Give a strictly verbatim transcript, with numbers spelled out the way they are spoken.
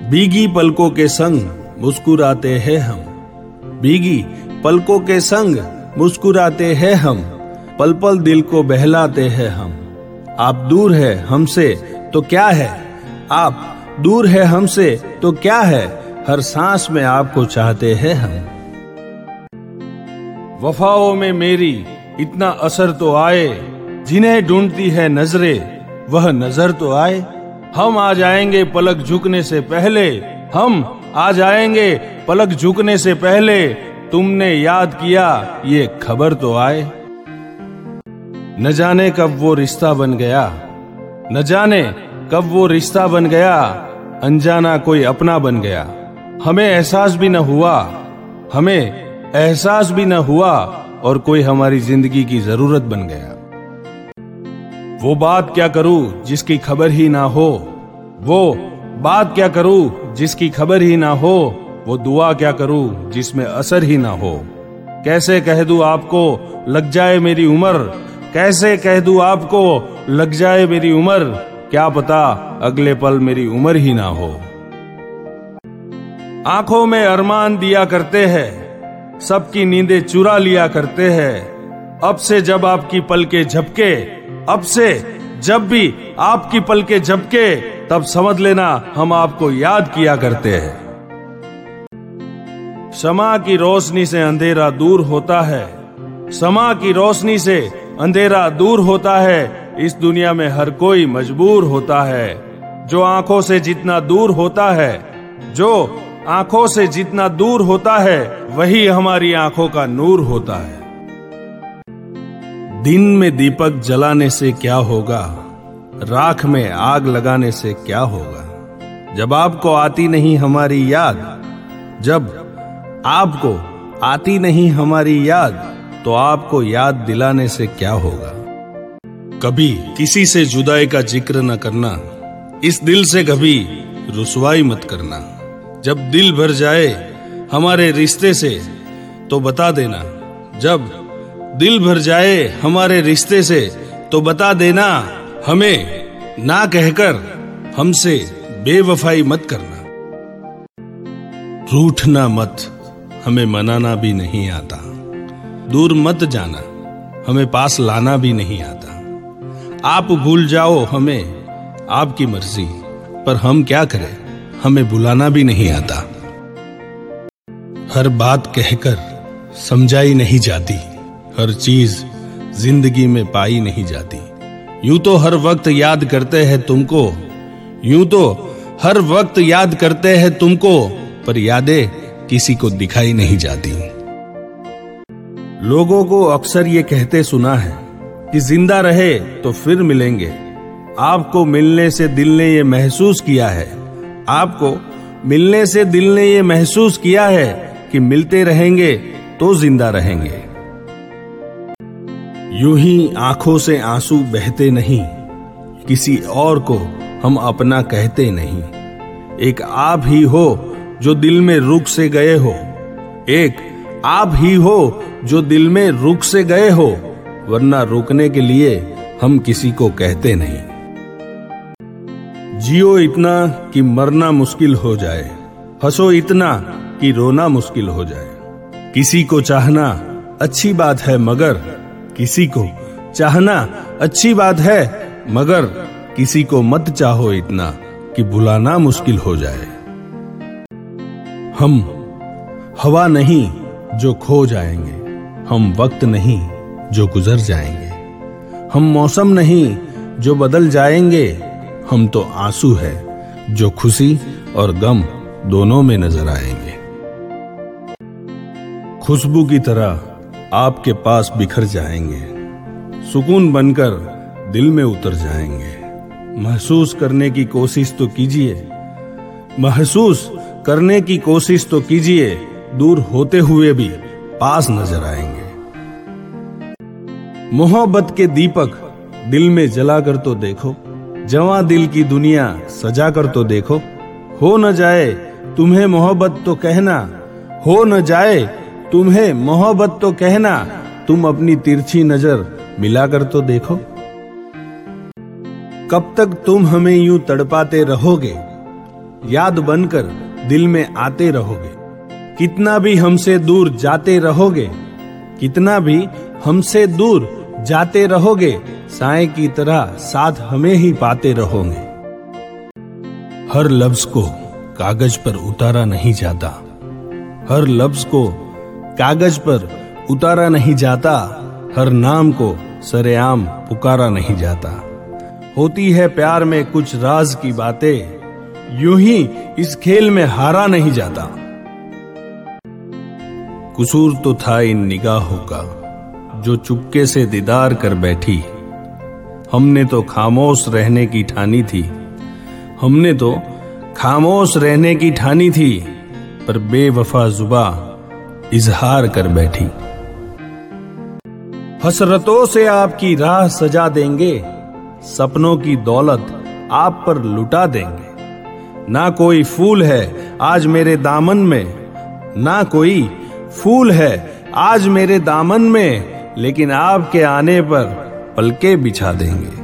भीगी पलकों के संग मुस्कुराते हैं हम, भीगी पलकों के संग मुस्कुराते हैं हम, पल पल दिल को बहलाते हैं हम। आप दूर है हमसे तो क्या है, आप दूर है हमसे तो क्या है, हर सांस में आपको चाहते हैं हम। वफाओं में मेरी इतना असर तो आए, जिन्हें ढूंढती है नजरें वह नजर तो आए। हम आ जाएंगे पलक झुकने से पहले, हम आ जाएंगे पलक झुकने से पहले, तुमने याद किया ये खबर तो आए। न जाने कब वो रिश्ता बन गया, न जाने कब वो रिश्ता बन गया, अनजाना कोई अपना बन गया। हमें एहसास भी न हुआ, हमें एहसास भी न हुआ, और कोई हमारी जिंदगी की जरूरत बन गया। वो बात क्या करूं जिसकी खबर ही ना हो, वो बात क्या करूं जिसकी खबर ही ना हो, वो दुआ क्या करूं जिसमें असर ही ना हो। कैसे कह दूं आपको लग जाए मेरी उम्र, कैसे कह दूं आपको लग जाए मेरी उम्र, क्या पता अगले पल मेरी उम्र ही ना हो। आंखों में अरमान दिया करते हैं, सबकी नींदें चुरा लिया करते हैं। अब से जब आपकी पलकें झपके, अब से जब भी आपकी पलकें झपके, तब समझ लेना हम आपको याद किया करते हैं। शमा की रोशनी से अंधेरा दूर होता है, शमा की रोशनी से अंधेरा दूर होता है। इस दुनिया में हर कोई मजबूर होता है, जो आंखों से जितना दूर होता है, जो आंखों से जितना दूर होता है, वही हमारी आंखों का नूर होता है। दिन में दीपक जलाने से क्या होगा, राख में आग लगाने से क्या होगा। जब आपको आती नहीं हमारी याद, जब आपको आती नहीं हमारी याद, तो आपको याद दिलाने से क्या होगा। कभी किसी से जुदाई का जिक्र न करना, इस दिल से कभी रुसवाई मत करना। जब दिल भर जाए हमारे रिश्ते से तो बता देना, जब दिल भर जाए हमारे रिश्ते से तो बता देना, हमें ना कहकर हमसे बेवफाई मत करना। रूठना मत, हमें मनाना भी नहीं आता, दूर मत जाना, हमें पास लाना भी नहीं आता। आप भूल जाओ हमें, आपकी मर्जी, पर हम क्या करें, हमें बुलाना भी नहीं आता। हर बात कहकर समझाई नहीं जाती, हर चीज जिंदगी में पाई नहीं जाती। यूं तो हर वक्त याद करते हैं तुमको, यूं तो हर वक्त याद करते हैं तुमको, पर यादें किसी को दिखाई नहीं जाती। लोगों को अक्सर ये कहते सुना है कि जिंदा रहे तो फिर मिलेंगे। आपको मिलने से दिल ने ये महसूस किया है, आपको मिलने से दिल ने ये महसूस किया है कि मिलते रहेंगे तो जिंदा रहेंगे। यूं ही आंखों से आंसू बहते नहीं, किसी और को हम अपना कहते नहीं। एक आप ही हो जो दिल में रुक से गए हो, एक आप ही हो जो दिल में रुक से गए हो, वरना रुकने के लिए हम किसी को कहते नहीं। जियो इतना कि मरना मुश्किल हो जाए, हंसो इतना कि रोना मुश्किल हो जाए। किसी को चाहना अच्छी बात है, मगर किसी को चाहना अच्छी बात है, मगर किसी को मत चाहो इतना कि भुलाना मुश्किल हो जाए। हम हवा नहीं जो खो जाएंगे, हम वक्त नहीं जो गुजर जाएंगे, हम मौसम नहीं जो बदल जाएंगे, हम तो आंसू है जो खुशी और गम दोनों में नजर आएंगे। खुशबू की तरह आपके पास बिखर जाएंगे, सुकून बनकर दिल में उतर जाएंगे। महसूस करने की कोशिश तो कीजिए, महसूस करने की कोशिश तो कीजिए, दूर होते हुए भी पास नजर आएंगे। मोहब्बत के दीपक दिल में जलाकर तो देखो, जवां दिल की दुनिया सजा कर तो देखो। हो न जाए तुम्हें मोहब्बत तो कहना, हो न जाए तुम्हें मोहब्बत तो कहना, तुम अपनी तिरछी नजर मिलाकर तो देखो। कब तक तुम हमें यूं तड़पाते रहोगे, याद बनकर दिल में आते रहोगे। कितना भी हमसे दूर जाते रहोगे, कितना भी हमसे दूर जाते रहोगे, साए की तरह साथ हमें ही पाते रहोगे। हर लफ्ज को कागज पर उतारा नहीं जाता, हर लफ्ज को कागज पर उतारा नहीं जाता, हर नाम को सरेआम पुकारा नहीं जाता। होती है प्यार में कुछ राज की बातें, यूं ही इस खेल में हारा नहीं जाता। कसूर तो था इन निगाहों का जो चुपके से दीदार कर बैठी, हमने तो खामोश रहने की ठानी थी, हमने तो खामोश रहने की ठानी थी, पर बेवफा जुबा इजहार कर बैठी। हसरतों से आपकी राह सजा देंगे, सपनों की दौलत आप पर लुटा देंगे। ना कोई फूल है आज मेरे दामन में, ना कोई फूल है आज मेरे दामन में, लेकिन आपके आने पर पलके बिछा देंगे।